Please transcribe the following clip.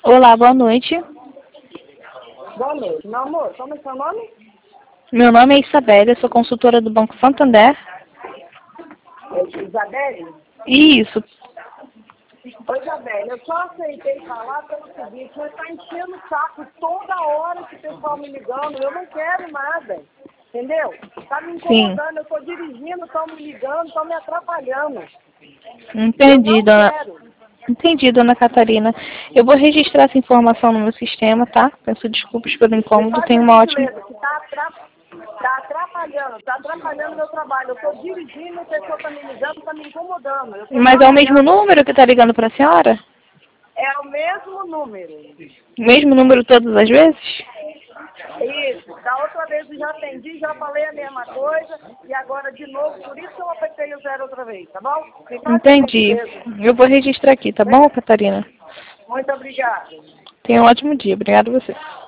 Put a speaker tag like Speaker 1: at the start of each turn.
Speaker 1: Olá, boa noite.
Speaker 2: Boa noite. Meu amor, como é seu nome?
Speaker 1: Meu nome é Isabelle, eu sou consultora do Banco Santander.
Speaker 2: É Isabelle?
Speaker 1: Isso.
Speaker 2: Oi, Isabelle, eu só aceitei falar pelo seguinte, mas está enchendo o saco toda hora que o pessoal me ligando, eu não quero nada, entendeu? Está me
Speaker 1: Sim.
Speaker 2: incomodando, eu estou dirigindo, estão me ligando, estão me atrapalhando.
Speaker 1: Entendi,
Speaker 2: Eu não
Speaker 1: dona.
Speaker 2: quero.
Speaker 1: Entendi, dona Catarina. Eu vou registrar essa informação no meu sistema, tá? Peço desculpas pelo
Speaker 2: Me
Speaker 1: incômodo.
Speaker 2: faz
Speaker 1: Tenha
Speaker 2: a
Speaker 1: uma ótima.
Speaker 2: gentileza, que está atrapalhando o meu trabalho. Eu estou dirigindo, a pessoa está me ligando, está me incomodando. Eu estou
Speaker 1: Mas é o mesmo
Speaker 2: trabalhando.
Speaker 1: número que está ligando para a senhora?
Speaker 2: É o mesmo número.
Speaker 1: O mesmo número todas as vezes?
Speaker 2: Isso. Da outra vez eu já atendi, já falei a mesma coisa, e agora de novo, por isso que eu apertei o zero outra vez, tá bom? Me faz a
Speaker 1: Entendi.
Speaker 2: gentileza.
Speaker 1: Eu vou registrar aqui, tá bom, Catarina?
Speaker 2: Muito obrigada.
Speaker 1: Tenha um ótimo dia. Obrigada a você.